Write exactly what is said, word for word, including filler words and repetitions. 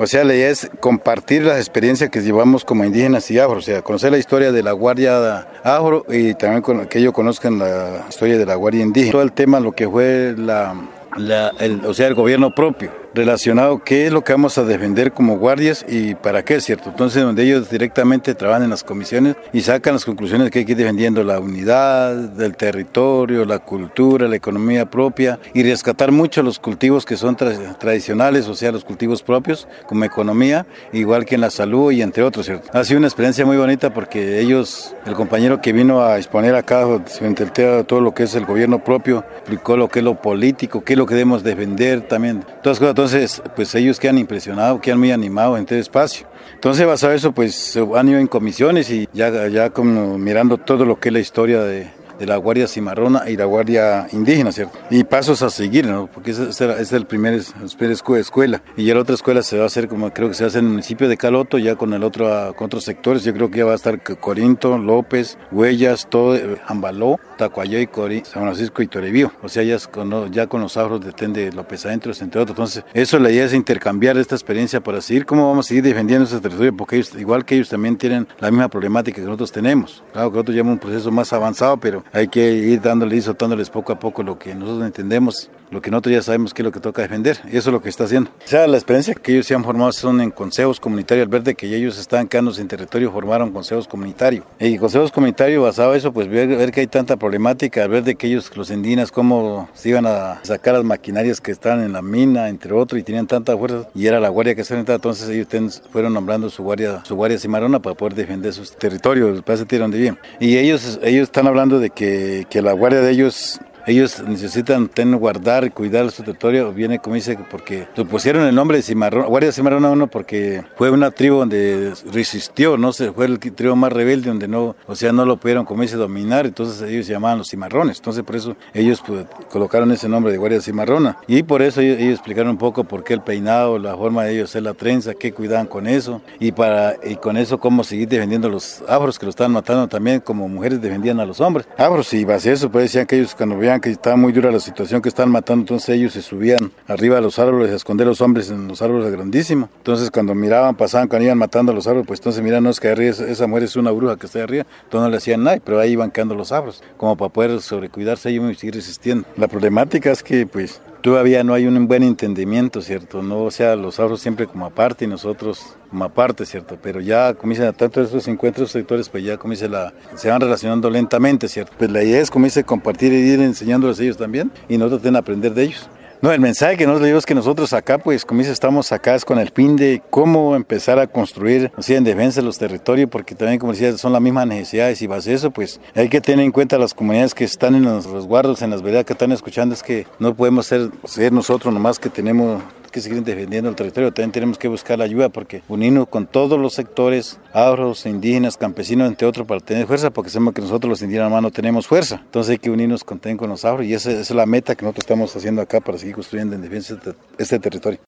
O sea, la idea es compartir las experiencias que llevamos como indígenas y afro, o sea, conocer la historia de la Guardia Afro y también con, que ellos conozcan la historia de la Guardia Indígena. Todo el tema, lo que fue la, la el, o sea, el gobierno propio, relacionado qué es lo que vamos a defender como guardias y para qué, ¿cierto? Entonces, donde ellos directamente trabajan en las comisiones y sacan las conclusiones que hay que ir defendiendo la unidad del territorio, la cultura, la economía propia y rescatar mucho los cultivos que son tra tradicionales, o sea, los cultivos propios como economía, igual que en la salud y entre otros, ¿cierto? Ha sido una experiencia muy bonita porque ellos, el compañero que vino a exponer acá frente al tema todo lo que es el gobierno propio, explicó lo que es lo político, qué es lo que debemos defender también, todas cosas. Entonces, pues ellos quedan impresionados, quedan muy animados en este espacio. Entonces, basado en eso, pues se han ido en comisiones y ya, ya como mirando todo lo que es la historia de, de la Guardia Cimarrona y la Guardia Indígena, ¿cierto? Y pasos a seguir, ¿no? Porque esa es, es el primer, es, primer escuela. Y ya la otra escuela se va a hacer, como creo que se hace en el municipio de Caloto, ya con el otro, con otros sectores. Yo creo que ya va a estar Corinto, López, Huellas, todo, Ambaló, Tacuayoy, Cori, San Francisco y Toribío. O sea, ya con, ya con los afros de López Adentros, entre otros. Entonces, eso la idea es intercambiar esta experiencia para seguir cómo vamos a seguir defendiendo ese territorio, porque ellos, igual que ellos, también tienen la misma problemática que nosotros tenemos. Claro que nosotros llevamos un proceso más avanzado, pero hay que ir dándole y soltándoles poco a poco lo que nosotros entendemos, lo que nosotros ya sabemos que es lo que toca defender, y eso es lo que está haciendo. O sea, la experiencia que ellos se han formado son en consejos comunitarios, al ver de que ellos estaban quedándose en territorio, formaron consejos comunitarios. Y consejos comunitarios basado en eso, pues ver, ver que hay tanta problemática, al ver de que ellos, los indígenas, cómo se iban a sacar las maquinarias que estaban en la mina, entre otros, y tenían tanta fuerza, y era la guardia que se enfrentaba, entonces ellos ten, fueron nombrando su guardia, su guardia cimarrona para poder defender sus territorios, para ese tiro donde viven. Y ellos, ellos están hablando de que, que la guardia de ellos Ellos necesitan tener, guardar y cuidar su territorio, viene como dice, porque le pusieron el nombre de Cimarrón, Guardia Cimarrona uno porque fue una tribu donde resistió, no sé, fue el tribu más rebelde donde no, o sea, no lo pudieron como dice dominar, entonces ellos se llamaban los cimarrones, entonces por eso ellos pues, colocaron ese nombre de Guardia Cimarrona y por eso ellos, ellos explicaron un poco por qué el peinado, la forma de ellos hacer la trenza, qué cuidaban con eso y para y con eso cómo seguir defendiendo a los afros que lo estaban matando también como mujeres defendían a los hombres. Afros y base eso, pues decían que ellos cuando veían que estaba muy dura la situación que estaban matando, entonces ellos se subían arriba de los árboles a esconder a los hombres en los árboles grandísimos. Entonces cuando miraban, pasaban, cuando iban matando a los árboles, pues entonces miran, no es que arriba, esa, esa mujer es una bruja que está ahí arriba, entonces no le hacían nada, pero ahí iban quedando los afros, como para poder sobrecuidarse ellos y seguir resistiendo. La problemática es que pues todavía no hay un buen entendimiento, ¿cierto? No, o sea, los afros siempre como aparte y nosotros como aparte, ¿cierto? Pero ya comienzan a tanto estos encuentros sectores, pues ya comienza la, se van relacionando lentamente, ¿cierto? Pues la idea es comienza a compartir y ir enseñándoles a ellos también y nosotros tienen que aprender de ellos. No, el mensaje que nosotros le digo es que nosotros acá, pues como dice, estamos acá es con el fin de cómo empezar a construir, o sea, en defensa de los territorios, porque también, como decía, son las mismas necesidades y base eso, pues hay que tener en cuenta las comunidades que están en los resguardos, en las veredas que están escuchando, es que no podemos ser, ser nosotros nomás que tenemos que seguir defendiendo el territorio, también tenemos que buscar la ayuda porque unirnos con todos los sectores, afros, indígenas, campesinos, entre otros, para tener fuerza, porque sabemos que nosotros los indígenas más no tenemos fuerza, entonces hay que unirnos con, con los afros y esa, esa es la meta que nosotros estamos haciendo acá para seguir construyendo en defensa de este territorio.